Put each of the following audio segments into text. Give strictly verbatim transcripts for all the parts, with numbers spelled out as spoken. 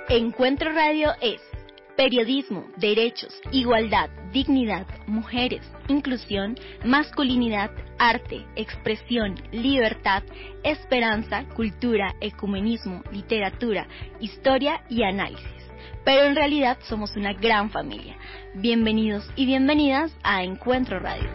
Encuentro Radio es periodismo, derechos, igualdad, dignidad, mujeres, inclusión, masculinidad, arte, expresión, libertad, esperanza, cultura, ecumenismo, literatura, historia y análisis. Pero en realidad somos una gran familia. Bienvenidos y bienvenidas a Encuentro Radio.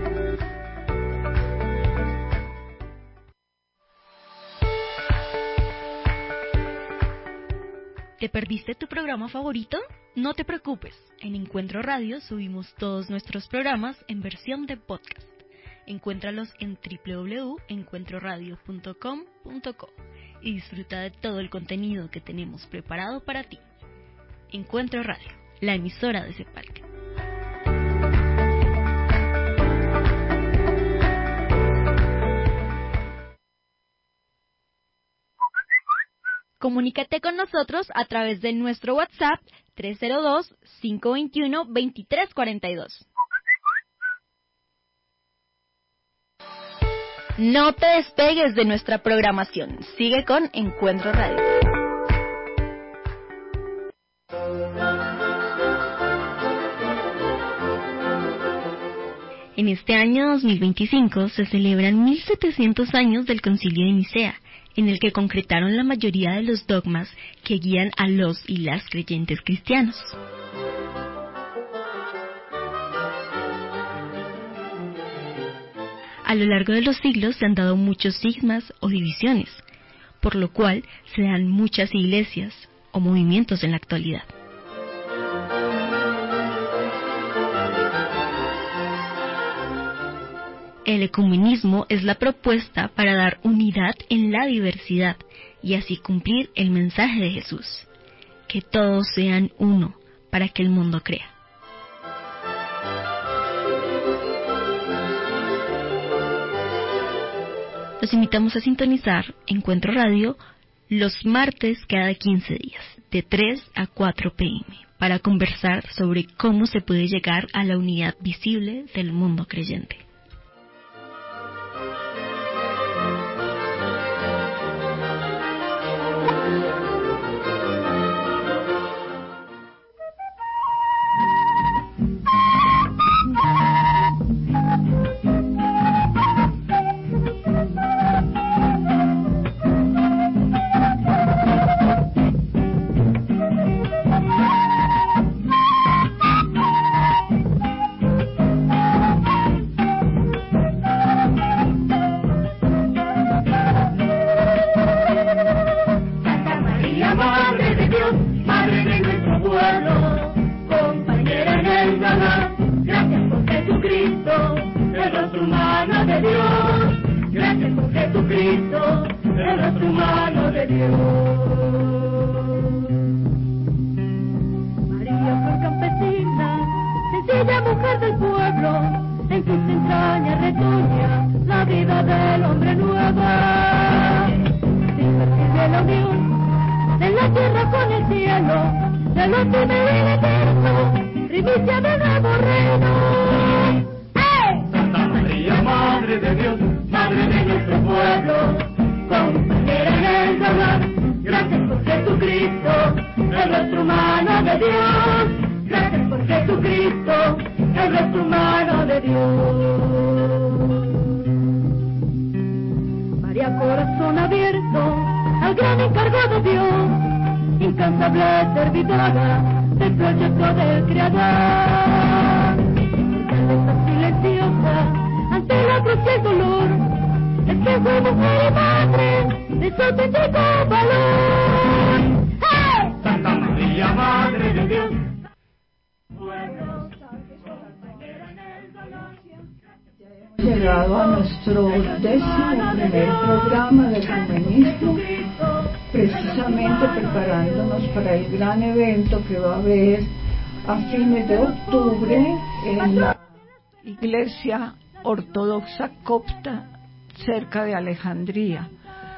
¿Te perdiste tu programa favorito? No te preocupes, en Encuentro Radio subimos todos nuestros programas en versión de podcast. Encuéntralos en doble u doble u doble u punto encuentro radio punto com punto co y disfruta de todo el contenido que tenemos preparado para ti. Encuentro Radio, la emisora de Cepalca. Comunícate con nosotros a través de nuestro WhatsApp tres cero dos, cinco dos uno, dos tres cuatro dos. No te despegues de nuestra programación. Sigue con Encuentro Radio. En este año dos mil veinticinco se celebran mil setecientos años del Concilio de Nicea, en el que concretaron la mayoría de los dogmas que guían a los y las creyentes cristianos. A lo largo de los siglos se han dado muchos cismas o divisiones, por lo cual se dan muchas iglesias o movimientos en la actualidad. El ecumenismo es la propuesta para dar unidad en la diversidad y así cumplir el mensaje de Jesús, que todos sean uno para que el mundo crea. Los invitamos a sintonizar Encuentro Radio los martes cada quince días, de tres a cuatro pe eme, para conversar sobre cómo se puede llegar a la unidad visible del mundo creyente. Llegado a nuestro décimo primer programa de ecumenismo, precisamente preparándonos para el gran evento que va a haber a fines de octubre en la Iglesia Ortodoxa Copta cerca de Alejandría,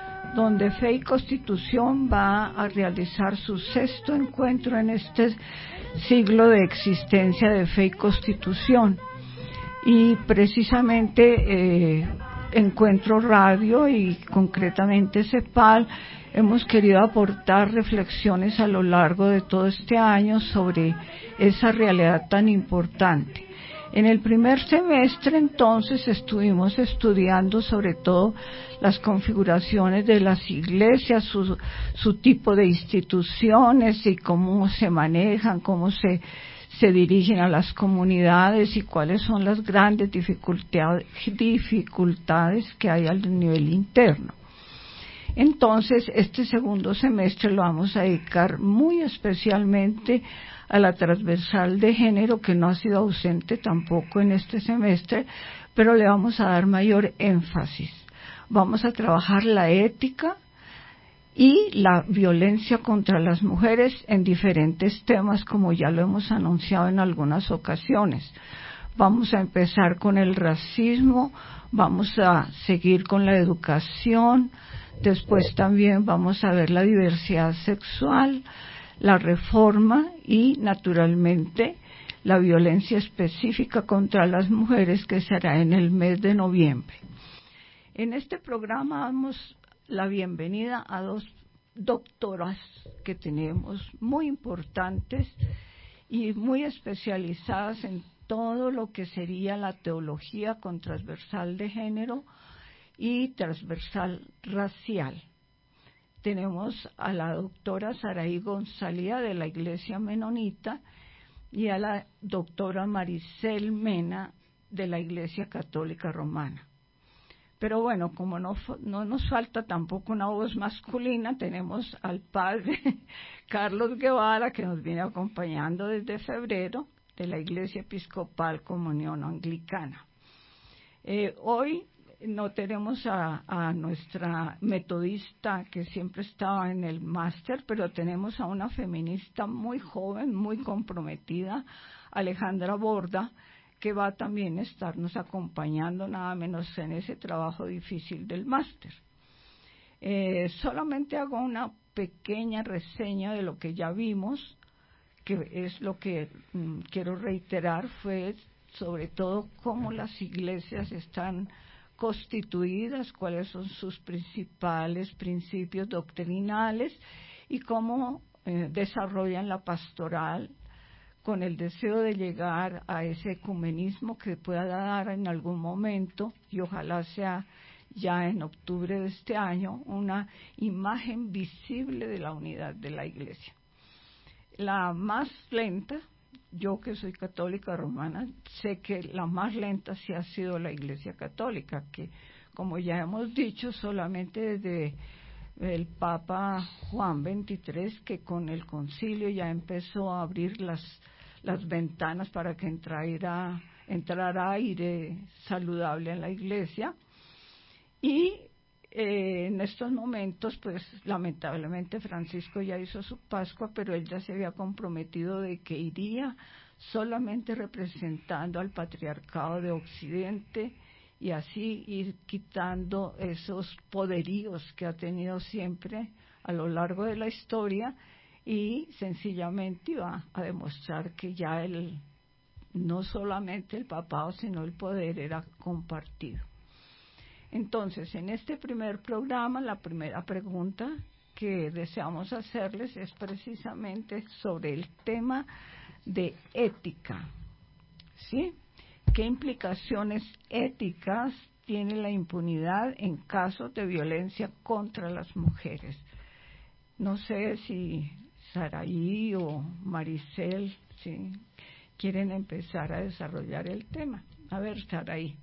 donde Fe y Constitución va a realizar su sexto encuentro en este siglo de existencia de Fe y Constitución. Y precisamente eh, Encuentro Radio y concretamente CEPAL hemos querido aportar reflexiones a lo largo de todo este año sobre esa realidad tan importante. En el primer semestre, entonces, estuvimos estudiando sobre todo las configuraciones de las iglesias, su, su tipo de instituciones y cómo se manejan, cómo se, se dirigen a las comunidades y cuáles son las grandes dificultades, dificultades que hay al nivel interno. Entonces, este segundo semestre lo vamos a dedicar muy especialmente a la transversal de género, que no ha sido ausente tampoco en este semestre, pero le vamos a dar mayor énfasis. Vamos a trabajar la ética y la violencia contra las mujeres en diferentes temas, como ya lo hemos anunciado en algunas ocasiones. Vamos a empezar con el racismo, vamos a seguir con la educación, después también vamos a ver la diversidad sexual, la reforma y, naturalmente, la violencia específica contra las mujeres, que será en el mes de noviembre. En este programa damos la bienvenida a dos doctoras que tenemos muy importantes y muy especializadas en todo lo que sería la teología con transversal de género y transversal racial. Tenemos a la doctora Saraí González de la Iglesia Menonita y a la doctora Maricel Mena de la Iglesia Católica Romana. Pero bueno, como no, no nos falta tampoco una voz masculina, tenemos al padre Carlos Guevara, que nos viene acompañando desde febrero de la Iglesia Episcopal Comunión Anglicana. Eh, hoy no tenemos a, a nuestra metodista que siempre estaba en el máster, pero tenemos a una feminista muy joven, muy comprometida, Alejandra Borda, que va también a estarnos acompañando nada menos en ese trabajo difícil del máster. Eh, solamente hago una pequeña reseña de lo que ya vimos, que es lo que mm, quiero reiterar, fue sobre todo cómo las iglesias están constituidas, cuáles son sus principales principios doctrinales y cómo eh, desarrollan la pastoral con el deseo de llegar a ese ecumenismo que pueda dar en algún momento, y ojalá sea ya en octubre de este año, una imagen visible de la unidad de la Iglesia. La más lenta, yo que soy católica romana, sé que la más lenta sí ha sido la Iglesia Católica, que como ya hemos dicho, solamente desde el Papa Juan veintitrés, que con el concilio ya empezó a abrir las, las ventanas para que entrara, entrara aire saludable en la Iglesia. Y eh, en estos momentos, pues lamentablemente Francisco ya hizo su Pascua, pero él ya se había comprometido de que iría solamente representando al Patriarcado de Occidente, y así ir quitando esos poderíos que ha tenido siempre a lo largo de la historia, y sencillamente iba a demostrar que ya el, no solamente el papado, sino el poder era compartido. Entonces, en este primer programa, la primera pregunta que deseamos hacerles es precisamente sobre el tema de ética, ¿sí? ¿Qué implicaciones éticas tiene la impunidad en casos de violencia contra las mujeres? No sé si Saraí o Maricel, ¿sí?, quieren empezar a desarrollar el tema. A ver, Saraí.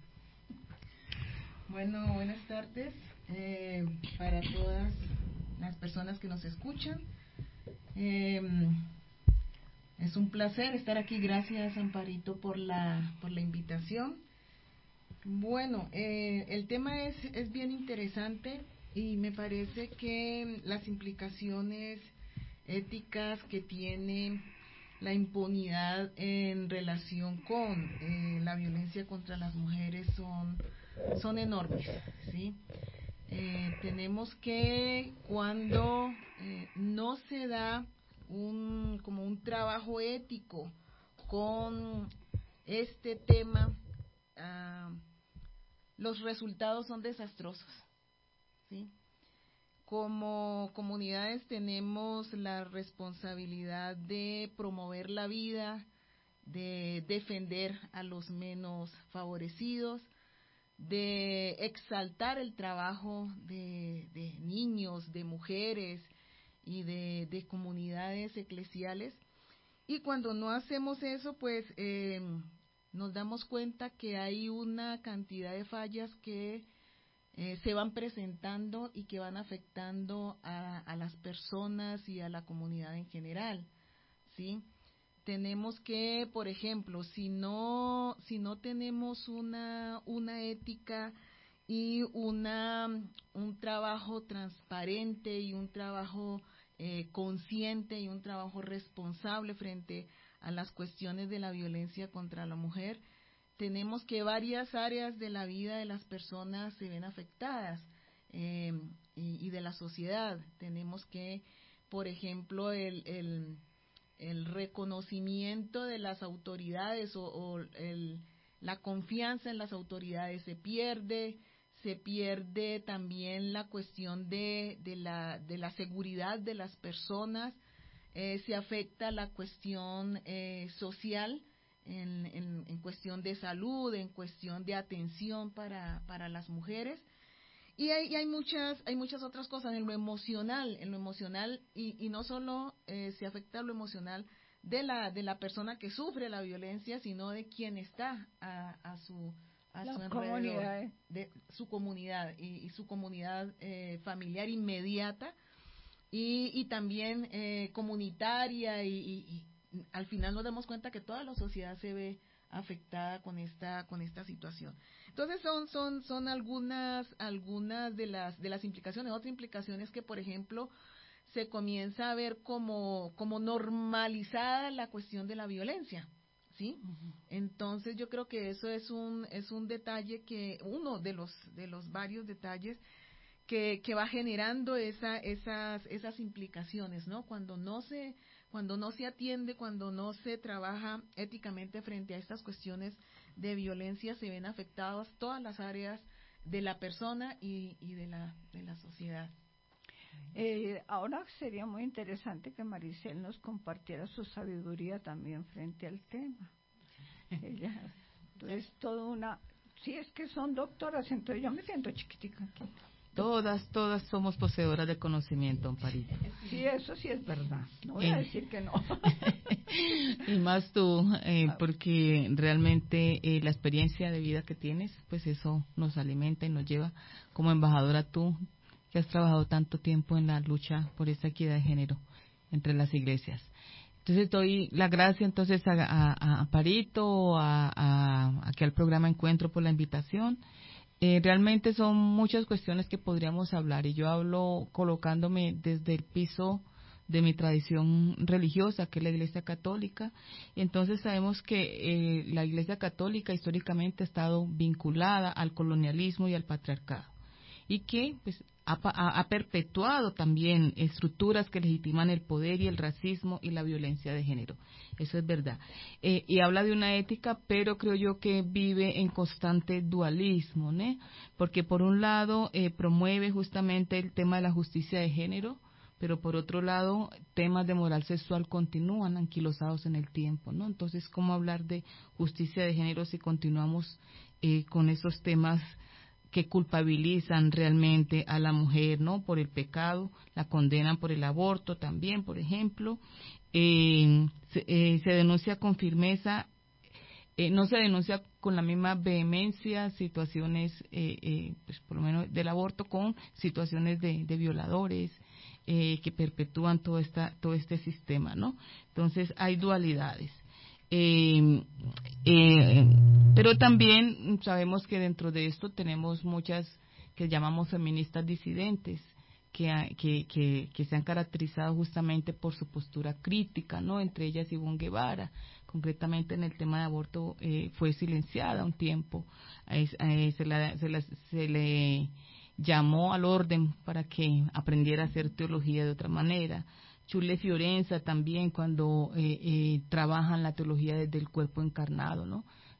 Bueno, buenas tardes eh, para todas las personas que nos escuchan. Eh, es un placer estar aquí. Gracias, Amparito, por la por la invitación. Bueno, eh, el tema es, es bien interesante y me parece que las implicaciones éticas que tiene la impunidad en relación con eh, la violencia contra las mujeres son, son enormes, ¿sí? Eh, tenemos que cuando eh, no se da un como un trabajo ético con este tema, uh, los resultados son desastrosos, ¿sí? Como comunidades tenemos la responsabilidad de promover la vida, de defender a los menos favorecidos, de exaltar el trabajo de, de niños, de mujeres y de, de comunidades eclesiales. Y cuando no hacemos eso, pues eh, nos damos cuenta que hay una cantidad de fallas que eh, se van presentando y que van afectando a, a las personas y a la comunidad en general, ¿sí? Tenemos que, por ejemplo, si no, si no tenemos una, una ética y una, un trabajo transparente y un trabajo eh, consciente y un trabajo responsable frente a las cuestiones de la violencia contra la mujer, tenemos que varias áreas de la vida de las personas se ven afectadas eh, y, y de la sociedad. Tenemos que, por ejemplo, el, el el reconocimiento de las autoridades o, o el, la confianza en las autoridades se pierde, se pierde también la cuestión de, de, la, de la seguridad de las personas, eh, se afecta la cuestión eh, social en, en, en cuestión de salud, en cuestión de atención para, para las mujeres. Y hay, y hay muchas hay muchas otras cosas en lo emocional, en lo emocional y, y no solo eh, se afecta lo emocional de la de la persona que sufre la violencia, sino de quien está a, a su a la su alrededor, comunidad. de su comunidad y, y su comunidad eh, familiar inmediata y, y también eh, comunitaria y, y, y al final nos damos cuenta que toda la sociedad se ve afectada con esta con esta situación. Entonces son son son algunas algunas de las de las implicaciones. Otra implicación es que, por ejemplo, se comienza a ver como como normalizada la cuestión de la violencia, ¿sí? Uh-huh. Entonces yo creo que eso es un es un detalle que uno de los de los varios detalles que que va generando esa esas esas implicaciones, ¿no? Cuando no se cuando no se atiende, cuando no se trabaja éticamente frente a estas cuestiones de violencia, se ven afectadas todas las áreas de la persona y, y de la de la sociedad. Eh, ahora sería muy interesante que Maricel nos compartiera su sabiduría también frente al tema. Ella es toda una... Sí, es que son doctoras, entonces yo me siento chiquitica aquí. Todas, todas somos poseedoras de conocimiento, Amparito. Sí, eso sí es verdad. No voy eh. a decir que no. Y más tú, eh, porque realmente eh, la experiencia de vida que tienes, pues eso nos alimenta y nos lleva como embajadora tú, que has trabajado tanto tiempo en la lucha por esta equidad de género entre las iglesias. Entonces doy la gracia entonces a, a, a Amparito, a, a, aquí al programa Encuentro por la invitación. Eh, realmente son muchas cuestiones que podríamos hablar y yo hablo colocándome desde el piso de mi tradición religiosa, que es la Iglesia Católica. Y entonces sabemos que eh, la Iglesia Católica históricamente ha estado vinculada al colonialismo y al patriarcado y que pues ha, ha, ha perpetuado también estructuras que legitiman el poder y el racismo y la violencia de género. Eso es verdad. Eh, y habla de una ética, pero creo yo que vive en constante dualismo, ¿no? Porque por un lado eh, promueve justamente el tema de la justicia de género, pero por otro lado temas de moral sexual continúan anquilosados en el tiempo, ¿no? Entonces, ¿cómo hablar de justicia de género si continuamos eh, con esos temas que culpabilizan realmente a la mujer, ¿no? Por el pecado, la condenan por el aborto también, por ejemplo, eh, se, eh, se denuncia con firmeza, eh, no se denuncia con la misma vehemencia situaciones, eh, eh, pues por lo menos del aborto, con situaciones de, de violadores eh, que perpetúan todo esta todo este sistema, ¿no? Entonces hay dualidades. Eh, eh, pero también sabemos que dentro de esto tenemos muchas que llamamos feministas disidentes que, que, que, que se han caracterizado justamente por su postura crítica, ¿no? Entre ellas Ivonne Guevara, concretamente en el tema de aborto eh, fue silenciada un tiempo, eh, eh, se, la, se, la, se le llamó al orden para que aprendiera a hacer teología de otra manera. Chule Fiorenza también cuando eh, eh, trabajan la teología desde el cuerpo encarnado, ¿no?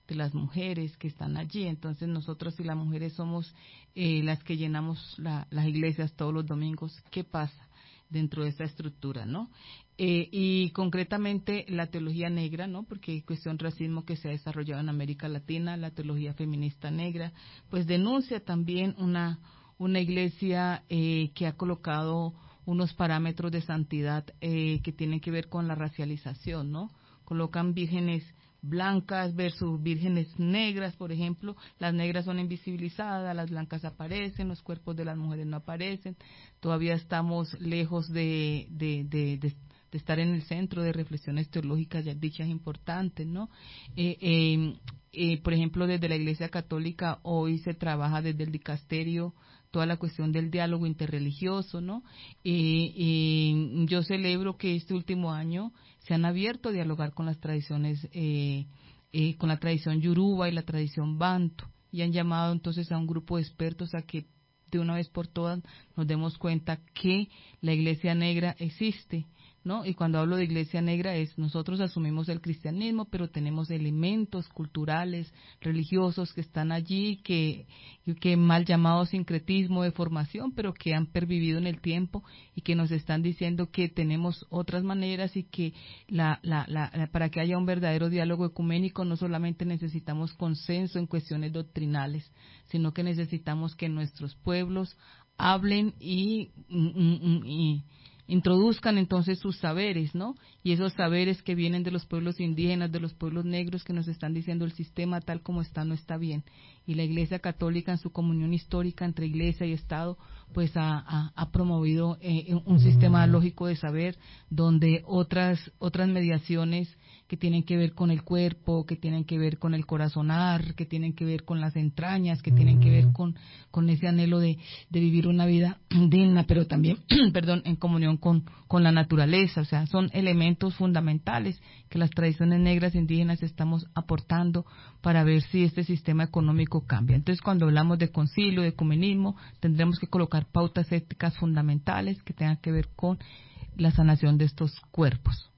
de las mujeres que están allí. Entonces nosotros y las mujeres somos eh, las que llenamos la, las iglesias todos los domingos. ¿Qué pasa dentro de esta estructura, no? Eh, y concretamente la teología negra, ¿no? Porque hay cuestión racismo que se ha desarrollado en América Latina, la teología feminista negra, pues denuncia también una una iglesia eh, que ha colocado unos parámetros de santidad eh, que tienen que ver con la racialización, ¿no? Colocan vírgenes blancas versus vírgenes negras, por ejemplo. Las negras son invisibilizadas, las blancas aparecen, los cuerpos de las mujeres no aparecen. Todavía estamos lejos de, de, de, de, de estar en el centro de reflexiones teológicas ya dichas importantes, ¿no? Eh, eh, eh, por ejemplo, desde la Iglesia Católica hoy se trabaja desde el dicasterio toda la cuestión del diálogo interreligioso, ¿no? Eh, eh, yo celebro que este último año se han abierto a dialogar con las tradiciones, eh, eh, con la tradición yoruba y la tradición bantu, y han llamado entonces a un grupo de expertos a que de una vez por todas nos demos cuenta que la Iglesia Negra existe, ¿no? Y cuando hablo de Iglesia Negra es, nosotros asumimos el cristianismo, pero tenemos elementos culturales, religiosos que están allí, que, que mal llamado sincretismo de formación, pero que han pervivido en el tiempo y que nos están diciendo que tenemos otras maneras y que la, la, la, para que haya un verdadero diálogo ecuménico no solamente necesitamos consenso en cuestiones doctrinales, sino que necesitamos que nuestros pueblos hablen y, y, y introduzcan entonces sus saberes, ¿no? Y esos saberes que vienen de los pueblos indígenas, de los pueblos negros, que nos están diciendo el sistema tal como está no está bien. Y la Iglesia Católica, en su comunión histórica entre Iglesia y Estado, pues ha, ha, ha promovido eh, un sistema lógico de saber donde otras otras mediaciones que tienen que ver con el cuerpo, que tienen que ver con el corazonar, que tienen que ver con las entrañas, que tienen que ver con, con ese anhelo de, de vivir una vida digna, pero también, perdón, en comunión con, con la naturaleza. O sea, son elementos fundamentales que las tradiciones negras indígenas estamos aportando para ver si este sistema económico cambia. Entonces, cuando hablamos de concilio, de ecumenismo, tendremos que colocar pautas éticas fundamentales que tengan que ver con la sanación de estos cuerpos.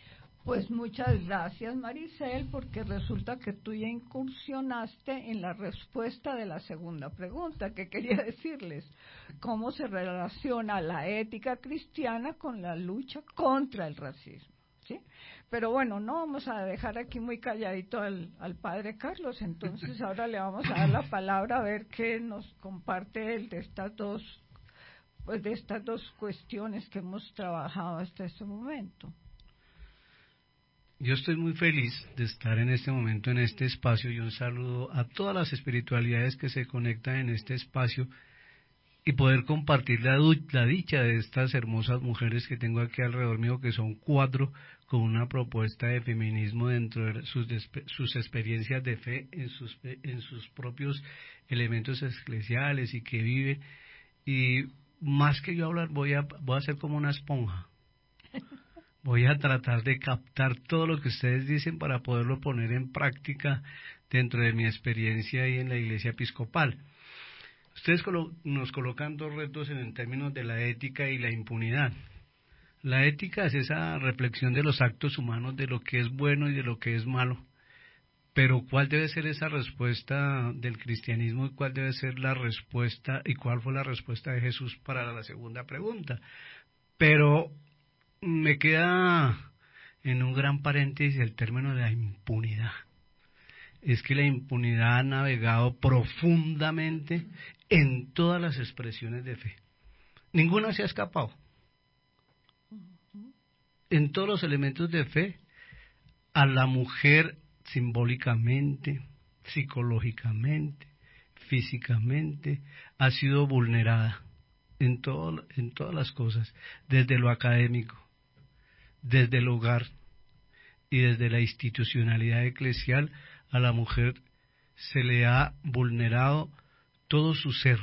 Pues muchas gracias, Maricel, porque resulta que tú ya incursionaste en la respuesta de la segunda pregunta que quería decirles. ¿Cómo se relaciona la ética cristiana con la lucha contra el racismo? ¿Sí? Pero bueno, no vamos a dejar aquí muy calladito al, al padre Carlos, entonces ahora le vamos a dar la palabra a ver qué nos comparte él de estas dos, pues de estas dos cuestiones que hemos trabajado hasta este momento. Yo estoy muy feliz de estar en este momento, en este espacio, y un saludo a todas las espiritualidades que se conectan en este espacio y poder compartir la, la dicha de estas hermosas mujeres que tengo aquí alrededor mío, que son cuatro, con una propuesta de feminismo dentro de sus, sus experiencias de fe, en sus, en sus propios elementos eclesiales y que vive. Y más que yo hablar, voy a, voy a ser como una esponja. Voy a tratar de captar todo lo que ustedes dicen para poderlo poner en práctica dentro de mi experiencia y en la Iglesia Episcopal. Ustedes colo- nos colocan dos retos en términos de la ética y la impunidad. La ética es esa reflexión de los actos humanos, de lo que es bueno y de lo que es malo. Pero ¿cuál debe ser esa respuesta del cristianismo y cuál debe ser la respuesta y cuál fue la respuesta de Jesús para la segunda pregunta? Pero me queda en un gran paréntesis el término de la impunidad. Es que la impunidad ha navegado profundamente en todas las expresiones de fe. Ninguna se ha escapado. En todos los elementos de fe, a la mujer simbólicamente, psicológicamente, físicamente, ha sido vulnerada en, todo, en todas las cosas, desde lo académico, desde el hogar y desde la institucionalidad eclesial. A la mujer se le ha vulnerado todo su ser,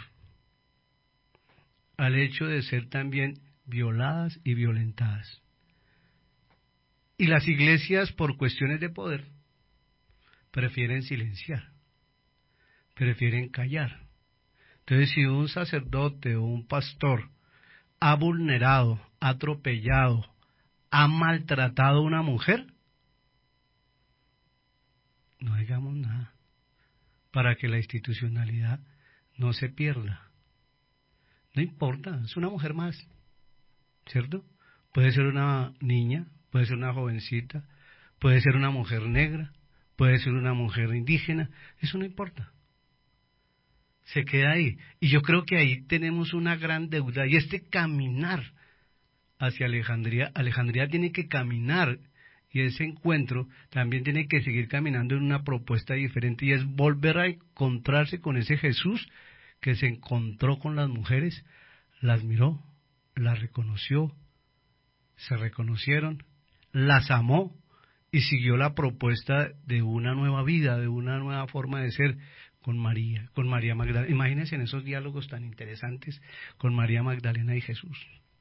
al hecho de ser también violadas y violentadas. Y las iglesias, por cuestiones de poder, prefieren silenciar, prefieren callar. Entonces, si un sacerdote o un pastor ha vulnerado, ha atropellado, ha maltratado a una mujer, no hagamos nada para que la institucionalidad no se pierda. No importa, es una mujer más, ¿cierto? Puede ser una niña, puede ser una jovencita, puede ser una mujer negra, puede ser una mujer indígena, eso no importa. Se queda ahí. Y yo creo que ahí tenemos una gran deuda, y este caminar hacia Alejandría, Alejandría tiene que caminar, y ese encuentro también tiene que seguir caminando en una propuesta diferente, y es volver a encontrarse con ese Jesús que se encontró con las mujeres, las miró, las reconoció, se reconocieron, las amó y siguió la propuesta de una nueva vida, de una nueva forma de ser con María, con María Magdalena. Imagínense en esos diálogos tan interesantes con María Magdalena y Jesús,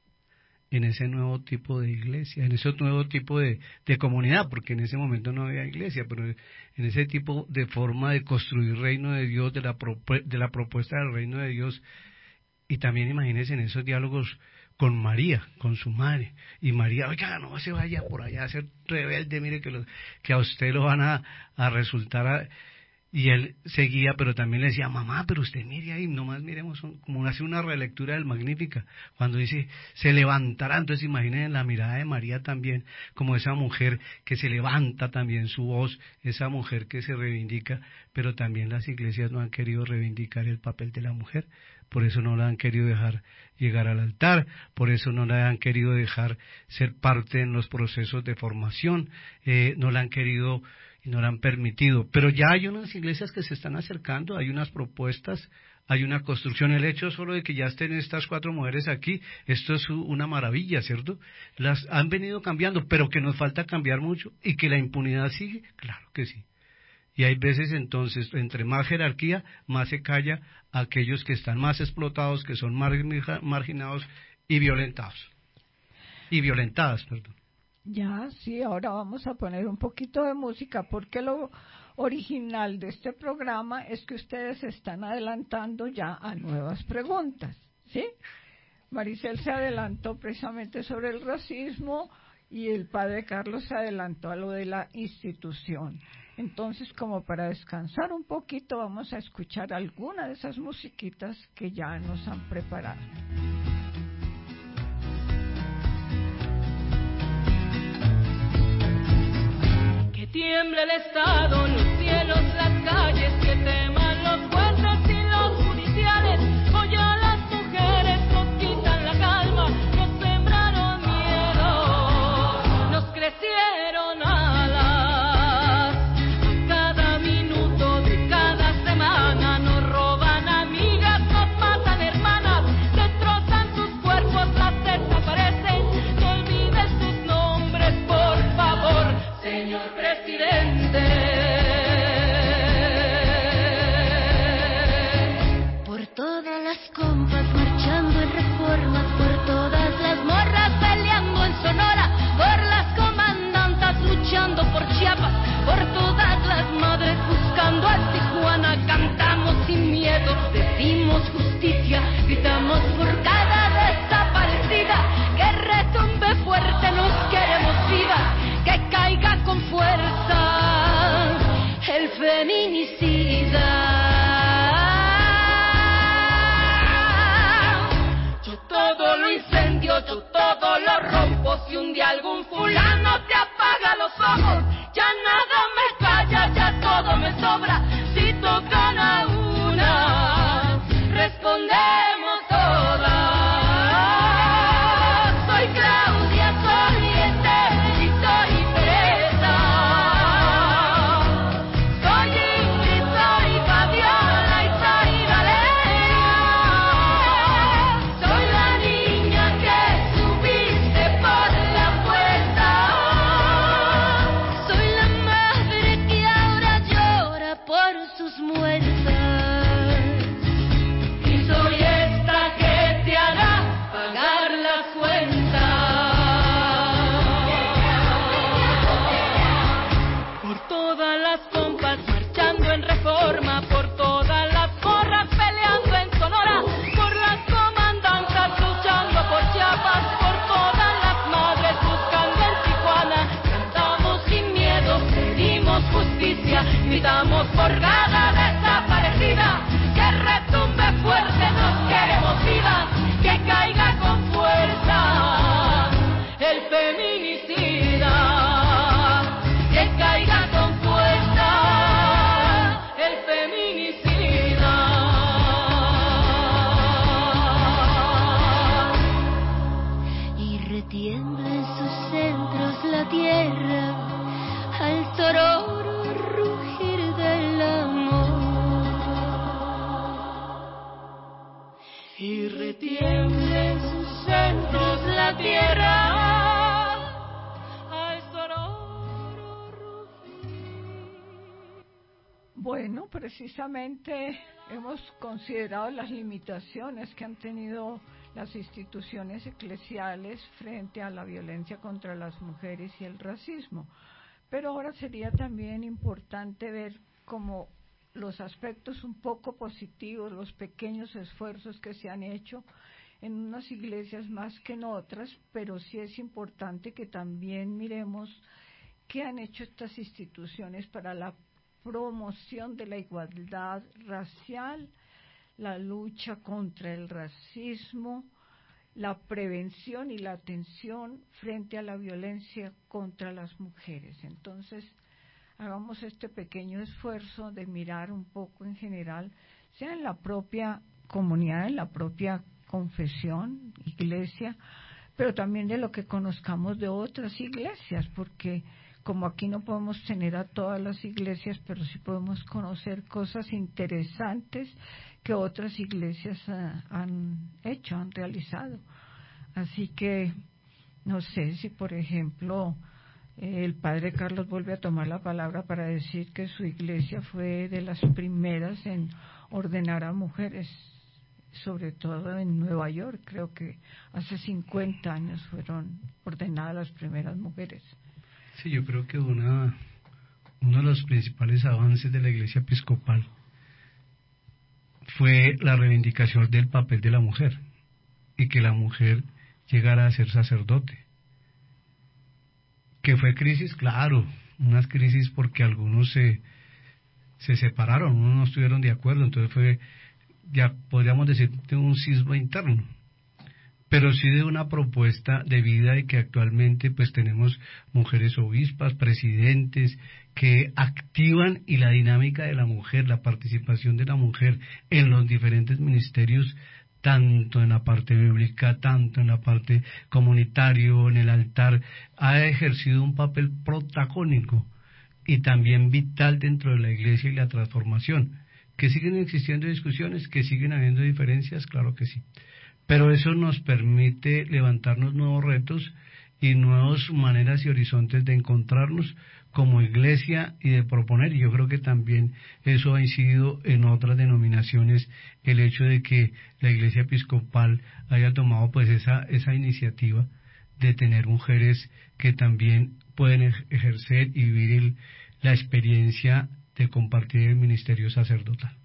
en ese nuevo tipo de iglesia, en ese nuevo tipo de, de comunidad, porque en ese momento no había iglesia, pero en ese tipo de forma de construir reino de Dios, de la, de la propuesta del reino de Dios. Y también imagínense en esos diálogos con María, con su madre, y María, oiga, no se vaya por allá a ser rebelde, mire que, lo, que a usted lo van a, a resultar a... Y él seguía, pero también le decía, mamá, pero usted mire ahí, nomás miremos, como hace una relectura del Magnífica, cuando dice, se levantará. Entonces imaginen la mirada de María también, como esa mujer que se levanta también su voz, esa mujer que se reivindica, pero también las iglesias no han querido reivindicar el papel de la mujer, por eso no la han querido dejar llegar al altar, por eso no la han querido dejar ser parte en los procesos de formación, eh, no la han querido y no la han permitido, pero ya hay unas iglesias que se están acercando, hay unas propuestas, hay una construcción. El hecho solo de que ya estén estas cuatro mujeres aquí, esto es una maravilla, ¿cierto? Las han venido cambiando, pero que nos falta cambiar mucho, y que la impunidad sigue, claro que sí. Y hay veces entonces, entre más jerarquía, más se calla a aquellos que están más explotados, que son marginados y violentados, y violentadas, perdón. Ya, sí, ahora vamos a poner un poquito de música, porque lo original de este programa es que ustedes se están adelantando ya a nuevas preguntas, ¿sí? Maricel se adelantó precisamente sobre el racismo y el padre Carlos se adelantó a lo de la institución. Entonces, como para descansar un poquito, vamos a escuchar alguna de esas musiquitas que ya nos han preparado. Tiembla el Estado, los cielos, las calles, que teman los jueces y los judiciales. Hoy a las mujeres nos quitan la calma, nos sembraron miedo, nos crecieron alas. Cada minuto de cada semana nos roban amigas, nos matan hermanas, destrozan sus cuerpos, las desaparecen. No olvides sus nombres, por favor, señor presidente. Por todas las compas marchando en Reforma, por todas las morras peleando en Sonora, por las comandantas luchando por Chiapas, por todas las madres buscando a Tijuana, cantamos sin miedo, decimos justicia, gritamos por cada desaparecida, que retumbe fuerte, nos queremos vivas, que caiga con fuerza el feminicida. Yo todo lo incendio, yo todo lo rompo. Si un día algún fulano te apaga los ojos, ya nada me calla, ya todo me sobra. Si tocan a una, respondemos todas. Soy Claudia, soy Esther y soy Teresa. Soy Ingrid, soy Fabiola y soy Valeria. Soy la niña que subiste por la puerta. retiembla en sus centros la tierra al sororo rugir del amor. Y retiembla en sus centros la tierra al sororo rugir. Bueno, precisamente hemos considerado las limitaciones que han tenido las instituciones eclesiales frente a la violencia contra las mujeres y el racismo. Pero ahora sería también importante ver como los aspectos un poco positivos, los pequeños esfuerzos que se han hecho en unas iglesias más que en otras, pero sí es importante que también miremos qué han hecho estas instituciones para la promoción de la igualdad racial, la lucha contra el racismo, la prevención y la atención frente a la violencia contra las mujeres. Entonces, hagamos este pequeño esfuerzo de mirar un poco en general, sea en la propia comunidad, en la propia confesión, iglesia, pero también de lo que conozcamos de otras iglesias, porque como aquí no podemos tener a todas las iglesias, pero sí podemos conocer cosas interesantes que otras iglesias uh, han hecho, han realizado. Así que, no sé si, por ejemplo, eh, el padre Carlos vuelve a tomar la palabra para decir que su iglesia fue de las primeras en ordenar a mujeres, sobre todo en Nueva York. Creo que hace cincuenta años fueron ordenadas las primeras mujeres. Sí, yo creo que una, uno de los principales avances de la Iglesia Episcopal fue la reivindicación del papel de la mujer y que la mujer llegara a ser sacerdote. ¿Que fue crisis? Claro, unas crisis porque algunos se, se separaron, unos no estuvieron de acuerdo, entonces fue, ya podríamos decir, de un cisma interno. Pero sí de una propuesta de vida y que actualmente pues tenemos mujeres obispas, presidentes que activan, y la dinámica de la mujer, la participación de la mujer en los diferentes ministerios, tanto en la parte bíblica, tanto en la parte comunitario, en el altar, ha ejercido un papel protagónico y también vital dentro de la iglesia y la transformación. ¿Que siguen existiendo discusiones? ¿Que siguen habiendo diferencias? Claro que sí. Pero eso nos permite levantarnos nuevos retos y nuevas maneras y horizontes de encontrarnos como iglesia y de proponer. Y yo creo que también eso ha incidido en otras denominaciones, el hecho de que la Iglesia Episcopal haya tomado pues esa, esa iniciativa de tener mujeres que también pueden ejercer y vivir el, la experiencia de compartir el ministerio sacerdotal.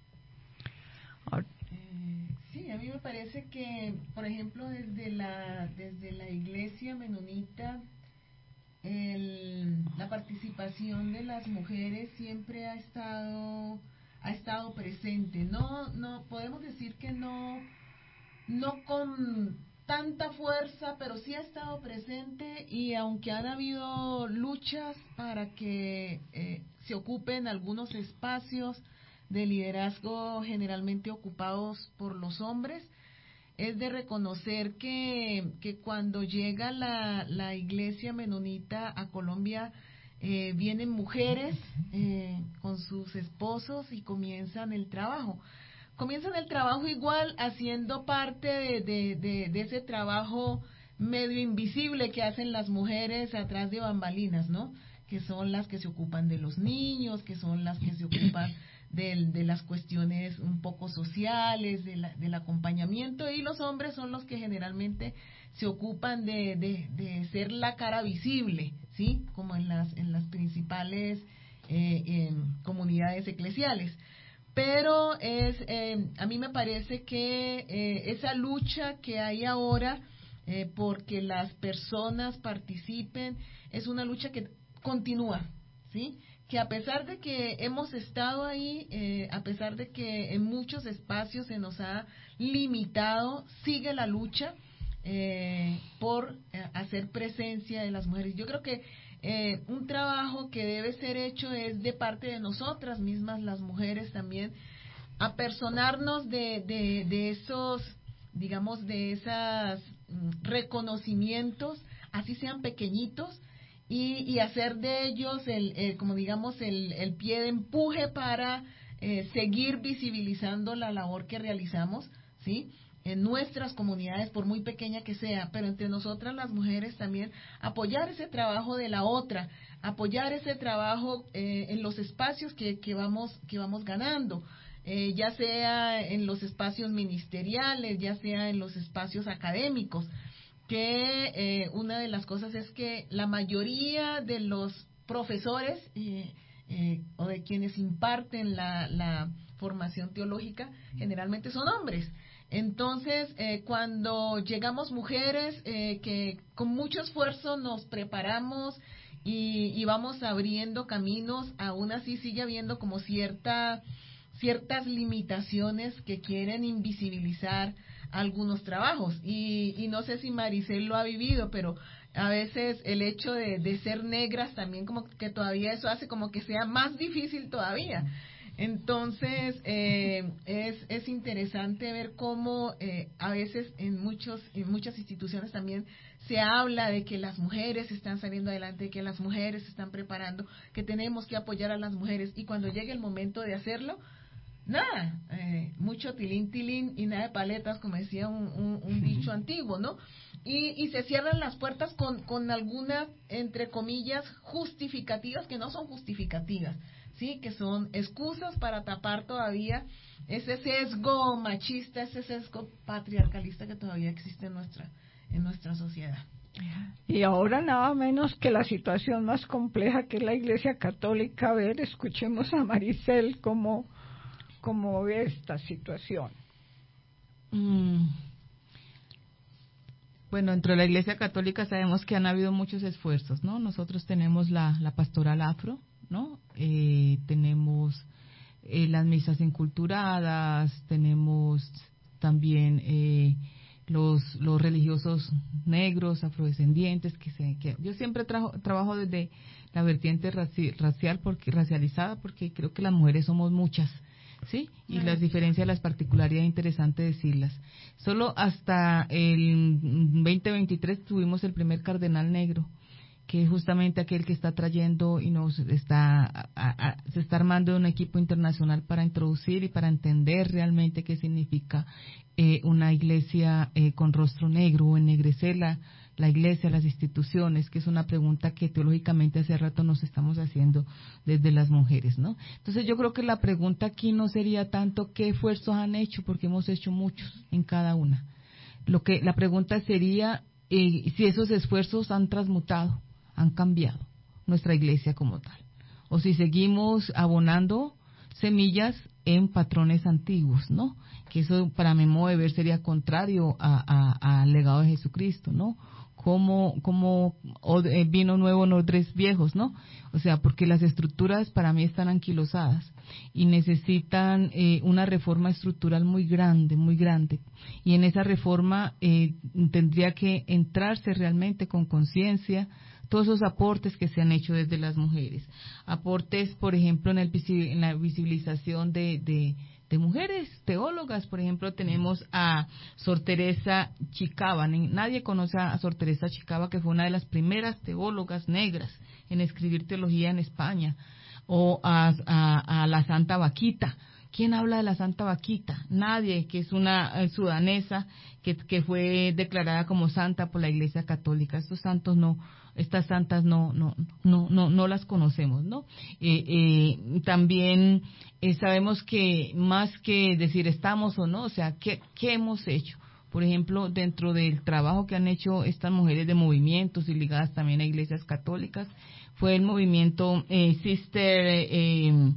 Sí, a mí me parece que, por ejemplo, desde la desde la iglesia menonita, el, la participación de las mujeres siempre ha estado ha estado presente. No no podemos decir que no no con tanta fuerza, pero sí ha estado presente, y aunque han habido luchas para que eh, se ocupen algunos espacios de liderazgo generalmente ocupados por los hombres, es de reconocer que, que cuando llega la, la iglesia menonita a Colombia, eh, vienen mujeres eh, con sus esposos y comienzan el trabajo. Comienzan el trabajo igual haciendo parte de, de, de, de ese trabajo medio invisible que hacen las mujeres atrás de bambalinas, ¿no? Que son las que se ocupan de los niños, que son las que se ocupan de, de las cuestiones un poco sociales, de la, del acompañamiento, y los hombres son los que generalmente se ocupan de, de, de ser la cara visible, ¿sí? Como en las, en las principales eh, en comunidades eclesiales. Pero es eh, a mí me parece que eh, esa lucha que hay ahora eh, porque las personas participen es una lucha que continúa, ¿sí? Que a pesar de que hemos estado ahí, eh, a pesar de que en muchos espacios se nos ha limitado, sigue la lucha eh, por eh, hacer presencia de las mujeres. Yo creo que eh, un trabajo que debe ser hecho es de parte de nosotras mismas, las mujeres también, apersonarnos de, de, de esos, digamos, de esas reconocimientos, así sean pequeñitos, y, y hacer de ellos, el, el como digamos, el, el pie de empuje para eh, seguir visibilizando la labor que realizamos, ¿sí?, en nuestras comunidades, por muy pequeña que sea, pero entre nosotras las mujeres también apoyar ese trabajo de la otra, apoyar ese trabajo eh, en los espacios que, que vamos que vamos ganando, eh, ya sea en los espacios ministeriales, ya sea en los espacios académicos, que eh, una de las cosas es que la mayoría de los profesores eh, eh, o de quienes imparten la, la formación teológica generalmente son hombres. Entonces, eh, cuando llegamos mujeres eh, que con mucho esfuerzo nos preparamos y, y vamos abriendo caminos, aún así sigue habiendo como cierta, ciertas limitaciones que quieren invisibilizar algunos trabajos. Y, y no sé si Maricel lo ha vivido, pero a veces el hecho de, de ser negras también como que todavía eso hace como que sea más difícil todavía. Entonces, eh, es, es interesante ver cómo eh, a veces en, muchos, en muchas instituciones también se habla de que las mujeres están saliendo adelante, que las mujeres se están preparando, que tenemos que apoyar a las mujeres, y cuando llegue el momento de hacerlo, nada, eh, mucho tilín, tilín y nada de paletas, como decía un, un, un dicho antiguo, ¿no? Y, y se cierran las puertas con, con algunas, entre comillas, justificativas que no son justificativas, ¿sí? Que son excusas para tapar todavía ese sesgo machista, ese sesgo patriarcalista que todavía existe en nuestra, en nuestra sociedad. Y ahora nada menos que la situación más compleja que es la Iglesia Católica. A ver, escuchemos a Maricel cómo, cómo ve esta situación. Mm. Bueno, dentro de la Iglesia Católica sabemos que han habido muchos esfuerzos, ¿no? Nosotros tenemos la, la pastoral afro, ¿no? Eh, tenemos eh, las misas enculturadas, tenemos también eh, los los religiosos negros, afrodescendientes, que se que yo siempre trajo, trabajo desde la vertiente raci, racial, porque racializada, porque creo que las mujeres somos muchas, ¿sí? Y las diferencias, las particularidades, interesante decirlas. Solo hasta el veinte veintitrés tuvimos el primer cardenal negro, que es justamente aquel que está trayendo y nos está a, a, se está armando un equipo internacional para introducir y para entender realmente qué significa eh, una iglesia eh, con rostro negro, o ennegrecer la, la iglesia, las instituciones, que es una pregunta que teológicamente hace rato nos estamos haciendo desde las mujeres, ¿no? Entonces yo creo que la pregunta aquí no sería tanto qué esfuerzos han hecho, porque hemos hecho muchos en cada una. Lo que la pregunta sería eh, si esos esfuerzos han transmutado, han cambiado nuestra iglesia como tal, o si seguimos abonando semillas en patrones antiguos, ¿no? Que eso, para mi modo de ver, sería contrario al legado de Jesucristo, ¿no? Como, como vino nuevo, no tres viejos, ¿no? O sea, porque las estructuras para mí están anquilosadas y necesitan eh, una reforma estructural muy grande, muy grande. Y en esa reforma eh, tendría que entrarse realmente con conciencia todos esos aportes que se han hecho desde las mujeres. Aportes, por ejemplo, en, el, en la visibilización de, de, de mujeres teólogas. Por ejemplo, tenemos a Sor Teresa Chicaba. Nadie conoce a Sor Teresa Chicaba, que fue una de las primeras teólogas negras en escribir teología en España. O a, a, a la Santa Vaquita. ¿Quién habla de la Santa Vaquita? Nadie, que es una eh, sudanesa que, que fue declarada como santa por la Iglesia Católica. Estos santos no, estas santas no, no, no, no, no las conocemos, ¿no? Eh, eh, también eh, sabemos que más que decir estamos o no, o sea, ¿qué, qué hemos hecho? Por ejemplo, dentro del trabajo que han hecho estas mujeres de movimientos y ligadas también a iglesias católicas, fue el movimiento eh, Sister, eh,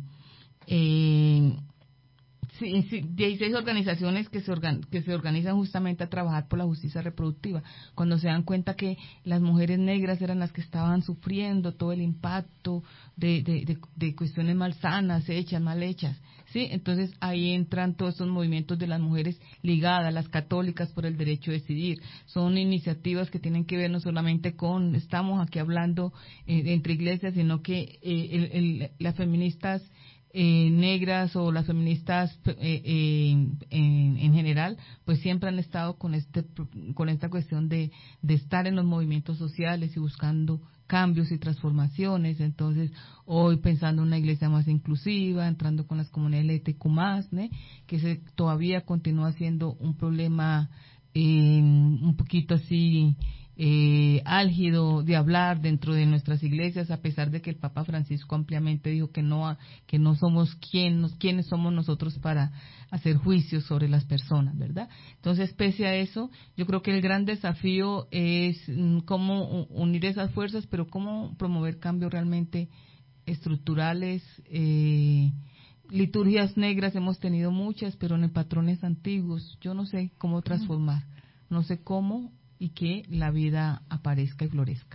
eh, Sí, sí, dieciséis organizaciones que se, organ, que se organizan justamente a trabajar por la justicia reproductiva, cuando se dan cuenta que las mujeres negras eran las que estaban sufriendo todo el impacto de, de, de, de cuestiones malsanas, hechas, mal hechas, ¿sí? Entonces ahí entran todos estos movimientos de las mujeres ligadas, las católicas por el derecho a decidir. Son iniciativas que tienen que ver no solamente con, estamos aquí hablando eh, entre iglesias, sino que eh, el, el, las feministas eh, negras o las feministas eh, eh, en, en general, pues siempre han estado con este con esta cuestión de, de estar en los movimientos sociales y buscando cambios y transformaciones. Entonces, hoy pensando en una iglesia más inclusiva, entrando con las comunidades L G B T Q más, ¿no? Que se, todavía continúa siendo un problema eh, un poquito así eh, álgido de hablar dentro de nuestras iglesias, a pesar de que el Papa Francisco ampliamente dijo que no que no somos quién, quiénes somos nosotros para hacer juicios sobre las personas, ¿verdad? Entonces, pese a eso, yo creo que el gran desafío es mm, cómo unir esas fuerzas, pero cómo promover cambios realmente estructurales. eh, liturgias negras hemos tenido muchas, pero en patrones antiguos yo no sé cómo transformar, no sé cómo y que la vida aparezca y florezca.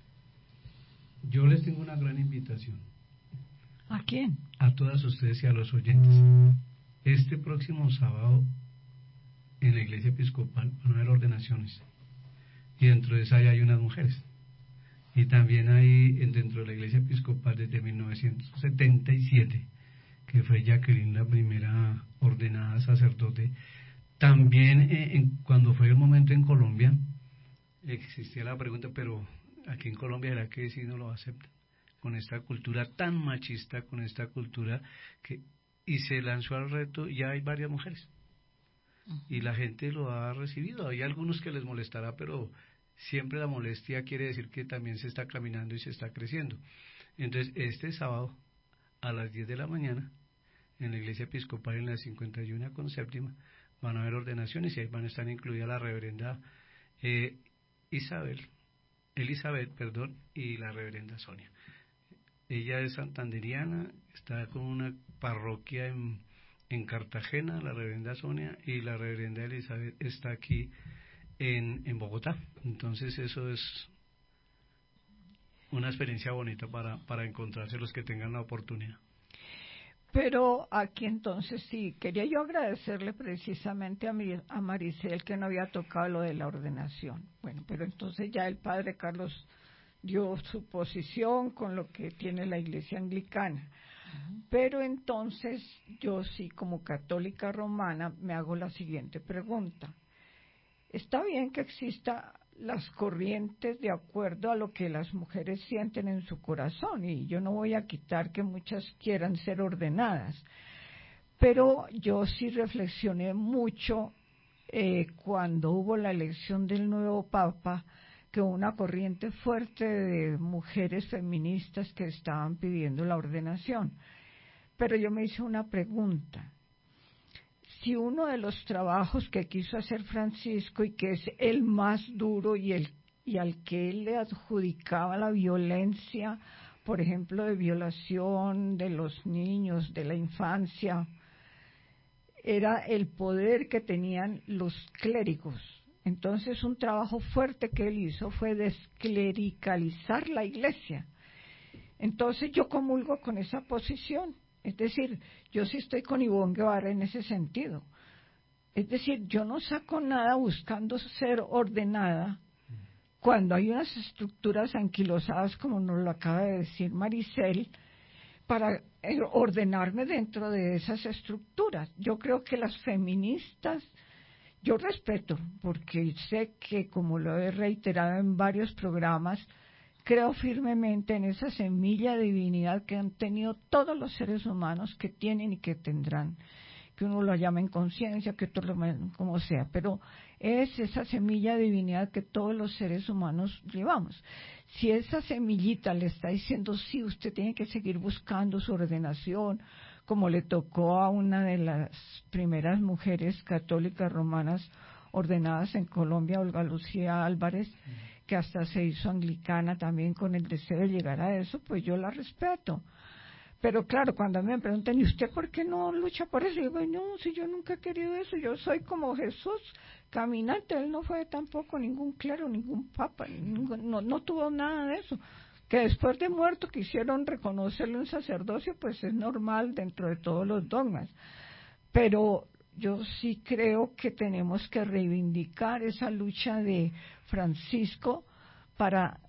Yo les tengo una gran invitación. ¿A quién? A todas ustedes y a los oyentes. Este próximo sábado en la iglesia episcopal van a haber ordenaciones y dentro de esa hay unas mujeres. Y también hay dentro de la iglesia episcopal desde mil novecientos setenta y siete, que fue Jacqueline la primera ordenada sacerdote. También eh, en, cuando fue el momento en Colombia, existía la pregunta, pero aquí en Colombia ¿será que sí no lo aceptan? Con esta cultura tan machista, con esta cultura que... Y se lanzó al reto, ya hay varias mujeres. Uh-huh. Y la gente lo ha recibido. Hay algunos que les molestará, pero siempre la molestia quiere decir que también se está caminando y se está creciendo. Entonces, este sábado, a las diez de la mañana, en la iglesia episcopal, en la cincuenta y uno con séptima, van a haber ordenaciones y ahí van a estar incluida la reverenda eh, Isabel, Elizabeth, perdón, y la reverenda Sonia. Ella es santanderiana, está con una parroquia en, en Cartagena, la reverenda Sonia, y la reverenda Elizabeth está aquí en, en Bogotá. Entonces eso es una experiencia bonita para, para encontrarse los que tengan la oportunidad. Pero aquí entonces sí, quería yo agradecerle precisamente a, mi, a Maricel que no había tocado lo de la ordenación. Bueno, pero entonces ya el padre Carlos dio su posición con lo que tiene la iglesia anglicana. Uh-huh. Pero entonces yo sí, como católica romana, me hago la siguiente pregunta. Está bien que exista las corrientes de acuerdo a lo que las mujeres sienten en su corazón, y yo no voy a quitar que muchas quieran ser ordenadas, pero yo sí reflexioné mucho eh, cuando hubo la elección del nuevo Papa, que una corriente fuerte de mujeres feministas que estaban pidiendo la ordenación. Pero yo me hice una pregunta. Si uno de los trabajos que quiso hacer Francisco, y que es el más duro y, el, y al que él le adjudicaba la violencia, por ejemplo, de violación de los niños, de la infancia, era el poder que tenían los clérigos. Entonces, un trabajo fuerte que él hizo fue desclericalizar la iglesia. Entonces, yo comulgo con esa posición. Es decir, yo sí estoy con Ivonne Guevara en ese sentido. Es decir, yo no saco nada buscando ser ordenada cuando hay unas estructuras anquilosadas, como nos lo acaba de decir Maricel, para ordenarme dentro de esas estructuras. Yo creo que las feministas, yo respeto, porque sé que, como lo he reiterado en varios programas, creo firmemente en esa semilla de divinidad que han tenido todos los seres humanos, que tienen y que tendrán, que uno lo llama en conciencia, que otro lo llama como sea, pero es esa semilla de divinidad que todos los seres humanos llevamos. Si esa semillita le está diciendo, sí, usted tiene que seguir buscando su ordenación, como le tocó a una de las primeras mujeres católicas romanas ordenadas en Colombia, Olga Lucía Álvarez, que hasta se hizo anglicana también con el deseo de llegar a eso, pues yo la respeto. Pero claro, cuando me preguntan, ¿y usted por qué no lucha por eso? Yo digo, no, si yo nunca he querido eso, yo soy como Jesús, caminante. Él no fue tampoco ningún clero, ningún papa, ningún, no, no tuvo nada de eso. Que después de muerto quisieron reconocerlo en sacerdocio, pues es normal dentro de todos los dogmas. Pero yo sí creo que tenemos que reivindicar esa lucha de Francisco para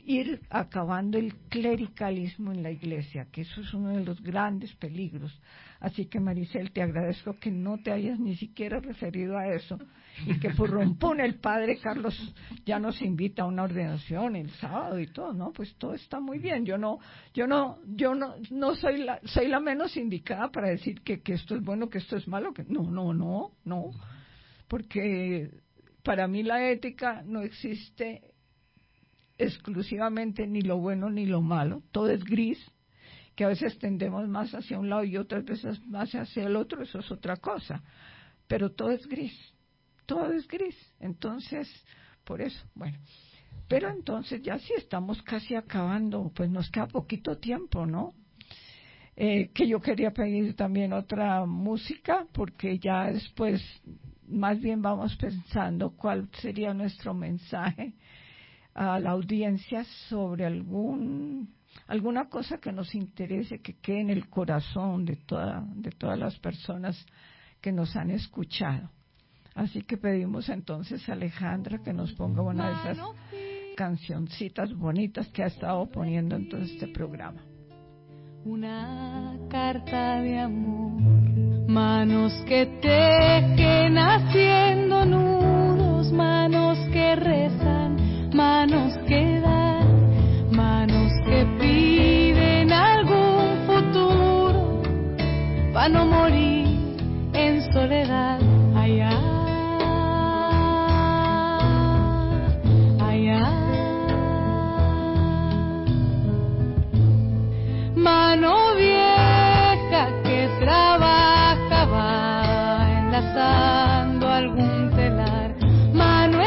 ir acabando el clericalismo en la iglesia, que eso es uno de los grandes peligros. Así que, Maricel, te agradezco que no te hayas ni siquiera referido a eso, y que por rompón el padre Carlos ya nos invita a una ordenación el sábado y todo, ¿no? Pues todo está muy bien. Yo no, yo no, yo no, no soy la, soy la menos indicada para decir que, que esto es bueno, que esto es malo, que no, no, no, no, porque para mí la ética no existe exclusivamente ni lo bueno ni lo malo, todo es gris, que a veces tendemos más hacia un lado y otras veces más hacia el otro, eso es otra cosa, pero todo es gris, todo es gris, entonces, por eso, bueno, pero entonces ya sí estamos casi acabando, pues nos queda poquito tiempo, ¿no? Eh, que yo quería pedir también otra música, porque ya después más bien vamos pensando cuál sería nuestro mensaje a la audiencia sobre algún alguna cosa que nos interese, que quede en el corazón de toda, de todas las personas que nos han escuchado. Así que pedimos entonces a Alejandra que nos ponga una de esas cancioncitas bonitas que ha estado poniendo en todo este programa. Una carta de amor, manos que tejen haciendo nudos, manos que rezan, manos que dan, manos que piden algún futuro, para no morir en soledad. Allá, allá. Mano vieja que trabajaba enlazando algún telar, mano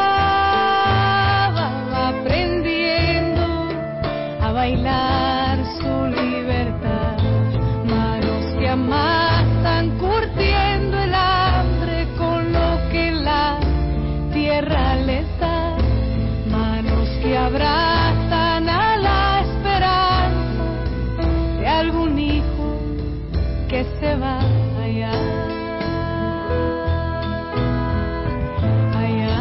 esclava aprendiendo a bailar su libertad, manos que amasan curtiendo el hambre con lo que la tierra les da, manos que abrazan a la esperanza de algún hijo que se va allá, allá.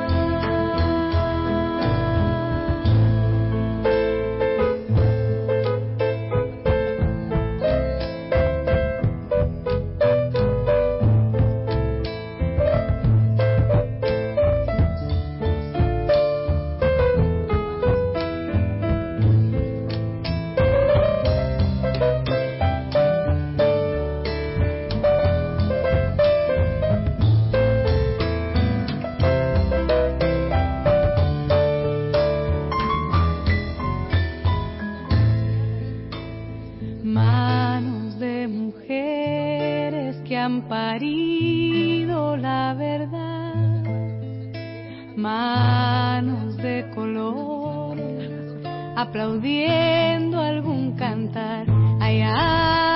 Manos de mujeres que han parido la verdad, manos de color aplaudiendo algún cantar, allá.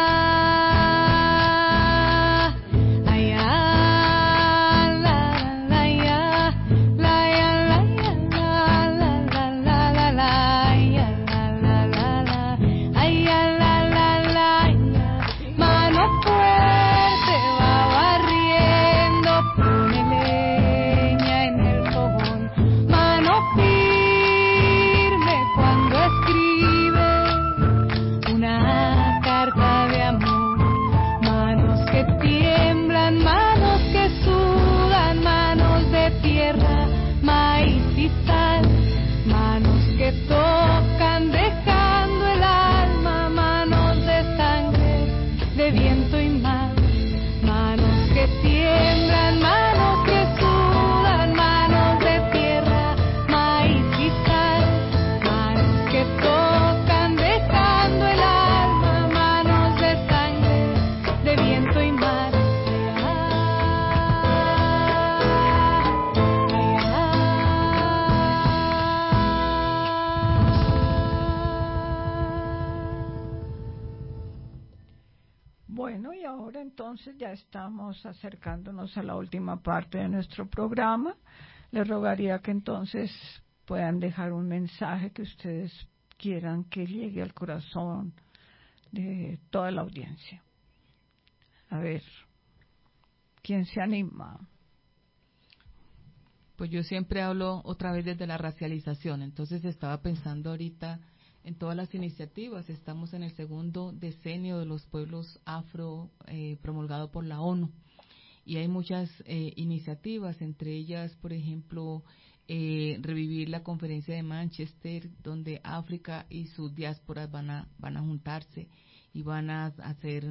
Entonces ya estamos acercándonos a la última parte de nuestro programa. Les rogaría que entonces puedan dejar un mensaje que ustedes quieran que llegue al corazón de toda la audiencia. A ver, ¿quién se anima? Pues yo siempre hablo otra vez desde la racialización, entonces estaba pensando ahorita en todas las iniciativas. Estamos en el segundo decenio de los pueblos afro eh, promulgado por la ONU y hay muchas eh, iniciativas, entre ellas, por ejemplo, eh, revivir la conferencia de Manchester, donde África y sus diásporas van a van a juntarse y van a hacer,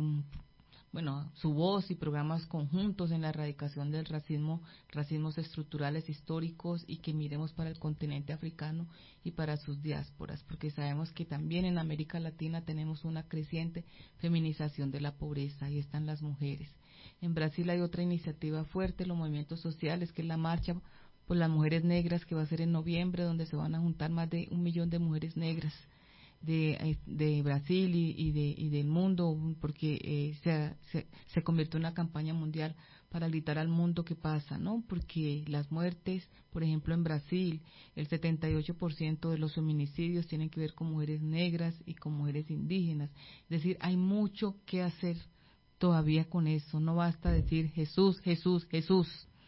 bueno, su voz y programas conjuntos en la erradicación del racismo, racismos estructurales históricos, y que miremos para el continente africano y para sus diásporas, porque sabemos que también en América Latina tenemos una creciente feminización de la pobreza y están las mujeres. En Brasil hay otra iniciativa fuerte, los movimientos sociales, que es la marcha por las mujeres negras, que va a ser en noviembre, donde se van a juntar más de un millón de mujeres negras de, de Brasil y, y, de, y del mundo, porque eh, se, se, se convirtió en una campaña mundial para gritar al mundo qué pasa, ¿no? Porque las muertes, por ejemplo, en Brasil, el setenta y ocho por ciento de los feminicidios tienen que ver con mujeres negras y con mujeres indígenas. Es decir, hay mucho que hacer todavía con eso. No basta decir Jesús, Jesús, Jesús.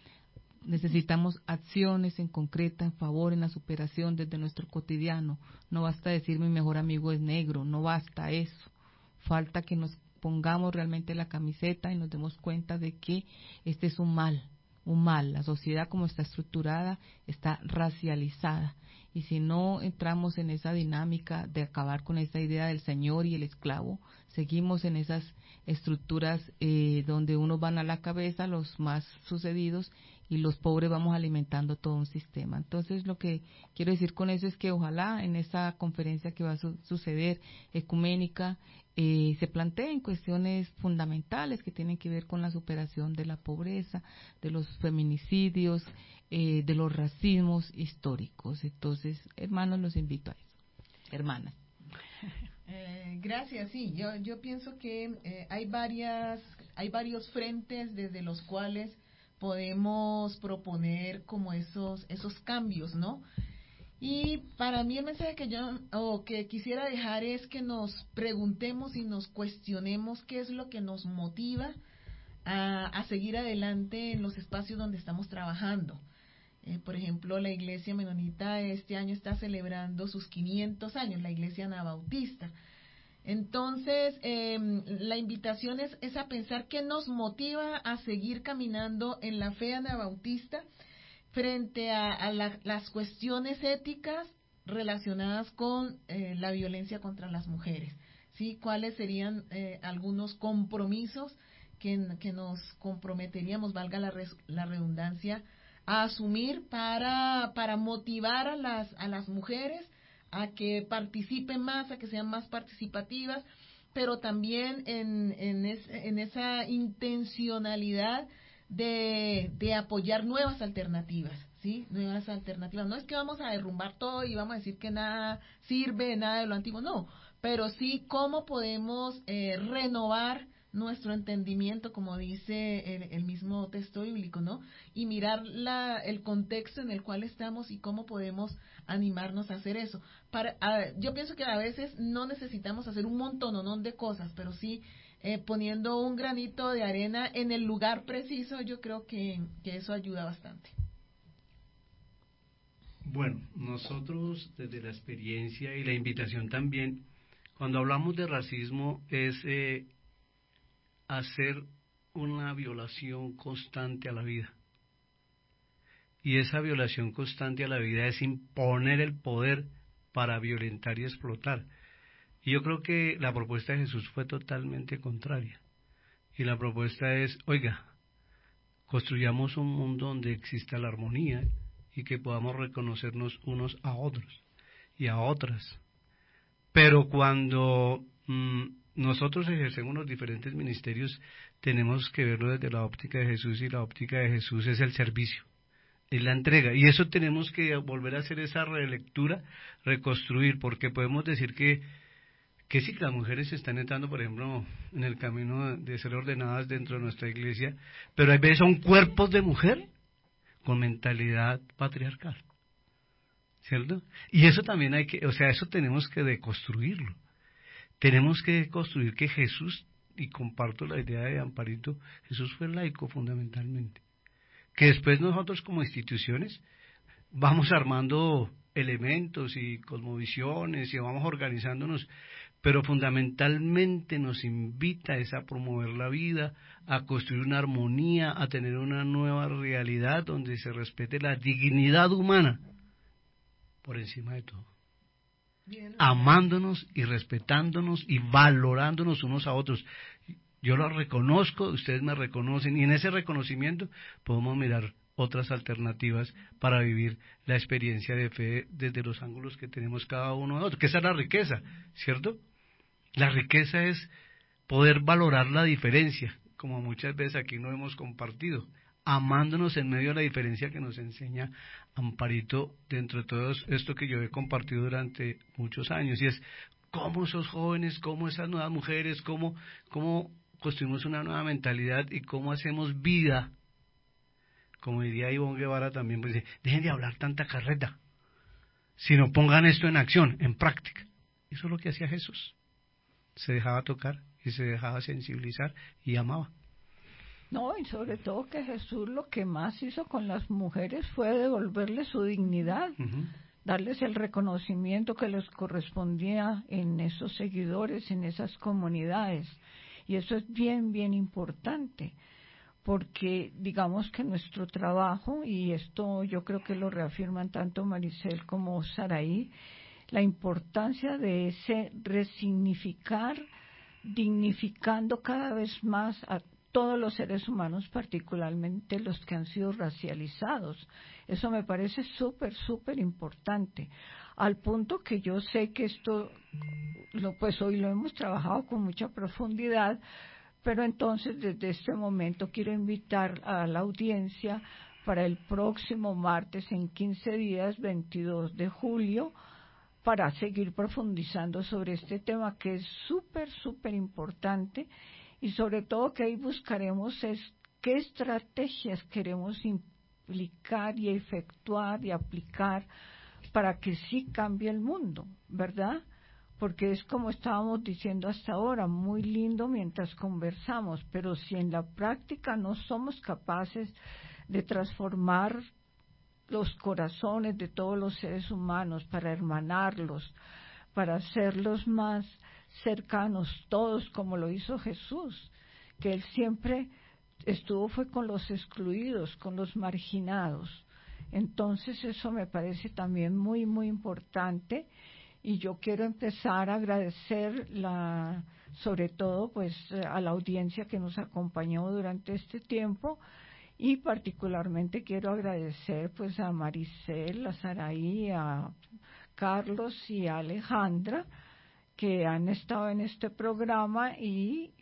Necesitamos acciones en concreta en favor, en la superación desde nuestro cotidiano. No basta decir mi mejor amigo es negro, no basta eso. Falta que nos pongamos realmente la camiseta y nos demos cuenta de que este es un mal, un mal. La sociedad, como está estructurada, está racializada. Y si no entramos en esa dinámica de acabar con esa idea del señor y el esclavo, seguimos en esas estructuras eh, donde unos van a la cabeza, los más sucedidos, y los pobres vamos alimentando todo un sistema. Entonces, lo que quiero decir con eso es que ojalá en esa conferencia que va a su- suceder ecuménica eh, se planteen cuestiones fundamentales que tienen que ver con la superación de la pobreza, de los feminicidios, eh, de los racismos históricos. Entonces, hermanos, los invito a eso. Hermanas. Eh, gracias, sí, yo, yo pienso que eh, hay varias, hay varios frentes desde los cuales podemos proponer como esos, esos cambios, ¿no? Y para mí el mensaje que yo, o que quisiera dejar es que nos preguntemos y nos cuestionemos qué es lo que nos motiva a, a seguir adelante en los espacios donde estamos trabajando. Eh, por ejemplo, la Iglesia Menonita este año está celebrando sus quinientos años, la Iglesia Anabautista. Entonces, eh, la invitación es, es a pensar qué nos motiva a seguir caminando en la fe anabautista frente a, a la, las cuestiones éticas relacionadas con eh, la violencia contra las mujeres. ¿Sí? ¿Cuáles serían eh, algunos compromisos que, que nos comprometeríamos, valga la, res, la redundancia, a asumir para, para motivar a las, a las mujeres a que participen más, a que sean más participativas, pero también en, en, es, en esa intencionalidad de, de apoyar nuevas alternativas, ¿sí? Nuevas alternativas. No es que vamos a derrumbar todo y vamos a decir que nada sirve, nada de lo antiguo, no, pero sí cómo podemos eh, renovar nuestro entendimiento, como dice el, el mismo texto bíblico, ¿no? Y mirar la, el contexto en el cual estamos y cómo podemos animarnos a hacer eso. Para, a, yo pienso que a veces no necesitamos hacer un montononón de cosas, pero sí eh, poniendo un granito de arena en el lugar preciso, yo creo que, que eso ayuda bastante. Bueno, nosotros desde la experiencia y la invitación también, cuando hablamos de racismo es eh, hacer una violación constante a la vida. Y esa violación constante a la vida es imponer el poder para violentar y explotar. Y yo creo que la propuesta de Jesús fue totalmente contraria. Y la propuesta es, oiga, construyamos un mundo donde exista la armonía y que podamos reconocernos unos a otros y a otras. Pero cuando mmm, nosotros ejercemos los diferentes ministerios, tenemos que verlo desde la óptica de Jesús, y la óptica de Jesús es el servicio, es la entrega, y eso tenemos que volver a hacer esa relectura, reconstruir, porque podemos decir que, que sí, que las mujeres están entrando, por ejemplo, en el camino de ser ordenadas dentro de nuestra iglesia, pero a veces son cuerpos de mujer con mentalidad patriarcal, ¿cierto? Y eso también hay que, o sea, eso tenemos que deconstruirlo. Tenemos que construir que Jesús, y comparto la idea de Amparito, Jesús fue laico fundamentalmente, que después nosotros como instituciones vamos armando elementos y cosmovisiones y vamos organizándonos, pero fundamentalmente nos invita es a promover la vida, a construir una armonía, a tener una nueva realidad donde se respete la dignidad humana por encima de todo. Bien, amándonos y respetándonos y valorándonos unos a otros. Yo lo reconozco, ustedes me reconocen, y en ese reconocimiento podemos mirar otras alternativas para vivir la experiencia de fe desde los ángulos que tenemos cada uno de nosotros, que esa es la riqueza, ¿cierto? La riqueza es poder valorar la diferencia, como muchas veces aquí no hemos compartido, amándonos en medio de la diferencia que nos enseña Amparito dentro de todo esto que yo he compartido durante muchos años, y es cómo esos jóvenes, cómo esas nuevas mujeres, cómo, cómo construimos una nueva mentalidad y cómo hacemos vida. Como diría Ivonne Guevara también, pues dice, dejen de hablar tanta carreta, sino pongan esto en acción, en práctica. Eso es lo que hacía Jesús. Se dejaba tocar y se dejaba sensibilizar y amaba. No, y sobre todo que Jesús lo que más hizo con las mujeres fue devolverles su dignidad, uh-huh. darles el reconocimiento que les correspondía en esos seguidores, en esas comunidades. Y eso es bien, bien importante, porque digamos que nuestro trabajo, y esto yo creo que lo reafirman tanto Maricel como Saraí, la importancia de ese resignificar, dignificando cada vez más a todos los seres humanos, particularmente los que han sido racializados. Eso me parece súper, súper importante, al punto que yo sé que esto, lo, pues hoy lo hemos trabajado con mucha profundidad, pero entonces desde este momento quiero invitar a la audiencia para el próximo martes en quince días, veintidós de julio, para seguir profundizando sobre este tema que es súper, súper importante, y sobre todo que ahí buscaremos es qué estrategias queremos implicar y efectuar y aplicar para que sí cambie el mundo, ¿verdad? Porque es como estábamos diciendo hasta ahora, muy lindo mientras conversamos, pero si en la práctica no somos capaces de transformar los corazones de todos los seres humanos para hermanarlos, para hacerlos más cercanos todos, como lo hizo Jesús, que Él siempre estuvo fue con los excluidos, con los marginados. Entonces eso me parece también muy, muy importante, y yo quiero empezar a agradecer la, sobre todo pues a la audiencia que nos acompañó durante este tiempo, y particularmente quiero agradecer pues a Maricel, a Saraí, a Carlos y a Alejandra, que han estado en este programa, y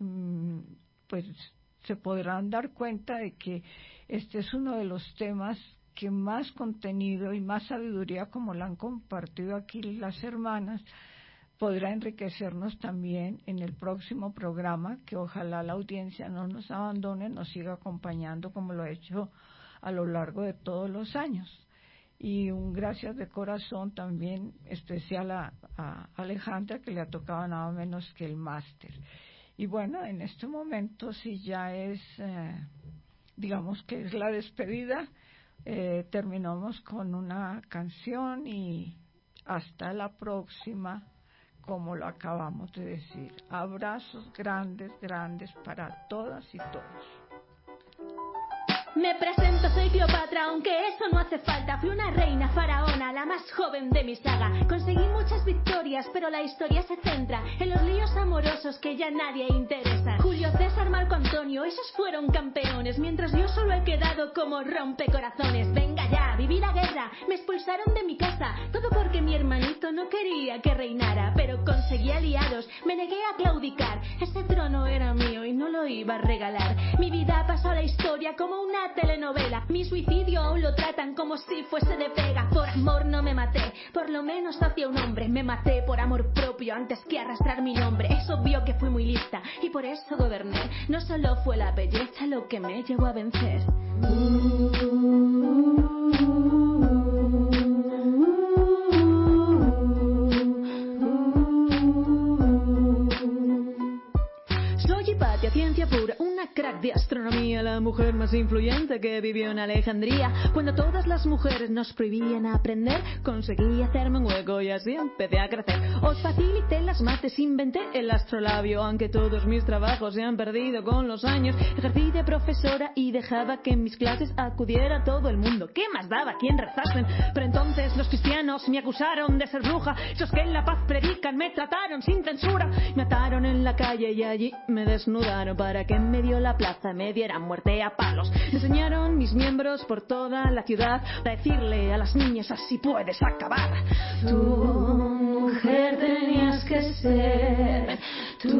pues se podrán dar cuenta de que este es uno de los temas que más contenido y más sabiduría, como la han compartido aquí las hermanas, podrá enriquecernos también en el próximo programa, que ojalá la audiencia no nos abandone, nos siga acompañando como lo ha hecho a lo largo de todos los años. Y un gracias de corazón también especial a, a Alejandra, que le ha tocado nada menos que el máster. Y bueno, en este momento sí ya es, eh, digamos que es la despedida. Eh, terminamos con una canción y hasta la próxima, como lo acabamos de decir. Abrazos grandes, grandes para todas y todos. Me presento, soy Cleopatra, aunque eso no hace falta. Fui una reina faraona, la más joven de mi saga. Conseguí muchas victorias, pero la historia se centra en los líos amorosos que ya nadie interesa. Julio César, Marco Antonio, esos fueron campeones, mientras yo solo he quedado como rompecorazones. Venga ya, viví la guerra, me expulsaron de mi casa, todo porque mi hermanito no quería que reinara. Pero conseguí aliados, me negué a claudicar. Ese trono era mío y no lo iba a regalar. Mi vida pasó a la historia como una telenovela. Mi suicidio aún lo tratan como si fuese de pega. Por amor no me maté, por lo menos hacia un hombre. Me maté por amor propio antes que arrastrar mi nombre. Es obvio que fui muy lista y por eso goberné. No solo fue la belleza lo que me llevó a vencer. Soy Hipatia, ciencia pura, una crack de astronomía, la mujer más influyente que vivió en Alejandría. Cuando todas las mujeres nos prohibían aprender, conseguí hacerme un hueco y así empecé a crecer. Os facilité las mates, inventé el astrolabio, aunque todos mis trabajos se han perdido con los años. Ejercí de profesora y dejaba que en mis clases acudiera todo el mundo. ¿Qué más daba quien rezasen? Pero entonces los cristianos me acusaron de ser bruja. Esos que en la paz predican me trataron sin censura. Me ataron en la calle y allí me desnudaron para que en medio de la plaza me dieran muerte a palos. Me enseñaron mis miembros por toda la ciudad para decirle a las niñas: así puedes acabar. Tú, mujer, tenías que ser. Tú,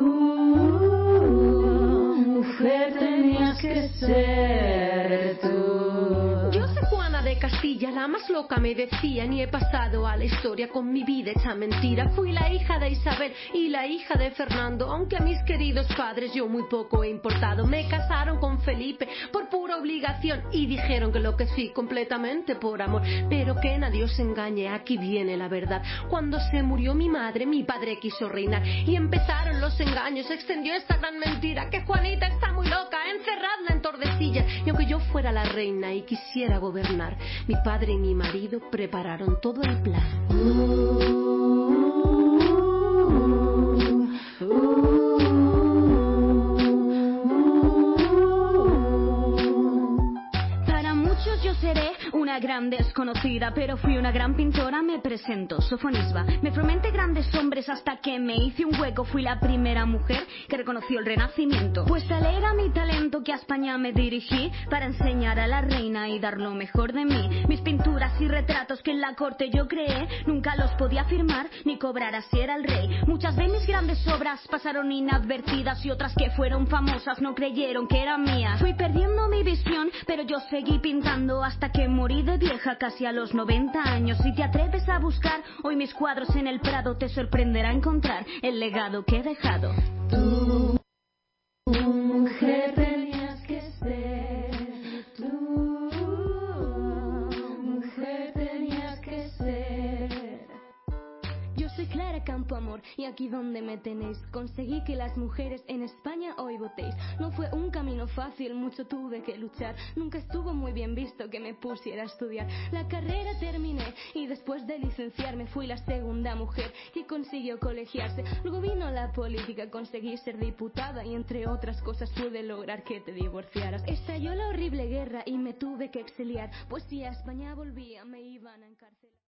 mujer, tenías que ser. Tú. Yo soy Juana de Castilla, la más loca me decían, y he pasado a la historia con mi vida hecha mentira. Fui la hija de Isabel y la hija de Fernando, aunque a mis queridos padres yo muy poco he importado. Me casaron con Felipe por pura obligación y dijeron que lo que sí, completamente por amor. Pero que nadie os engañe, aquí viene la verdad. Cuando se murió mi madre, mi padre quiso reinar y empezaron los engaños. Se extendió esta gran mentira, que Juanita está muy loca, encerradla en Tordesillas. Y aunque yo fuera la reina y quisiera gobernar, mi padre y mi marido prepararon todo el plan. Uh, uh, uh. Yo seré una gran desconocida, pero fui una gran pintora, me presento, Sofonisba. Me formé entre grandes hombres hasta que me hice un hueco. Fui la primera mujer que reconoció el Renacimiento. Pues tal era mi talento que a España me dirigí para enseñar a la reina y dar lo mejor de mí. Mis pinturas y retratos que en la corte yo creé, nunca los podía firmar ni cobrar, así era el rey. Muchas de mis grandes obras pasaron inadvertidas y otras que fueron famosas no creyeron que eran mías. Fui perdiendo mi visión, pero yo seguí pintando hasta que morí de vieja casi a los noventa años. Si te atreves a buscar hoy mis cuadros en el Prado, te sorprenderá encontrar el legado que he dejado. Tú, mujer, tenías que ser. Tú, mujer, tenías que ser. Yo soy Clara Campoamor y aquí donde me tenéis conseguí que las mujeres en España hoy votéis. No fue un camino fácil, mucho tuve que luchar. Nunca estuvo muy bien visto que me pusiera a estudiar. La carrera terminé y después de licenciarme fui la segunda mujer que consiguió colegiarse. Luego vino la política, conseguí ser diputada y entre otras cosas pude lograr que te divorciaras. Estalló la horrible guerra y me tuve que exiliar, pues si a España volvía me iban a encarcelar.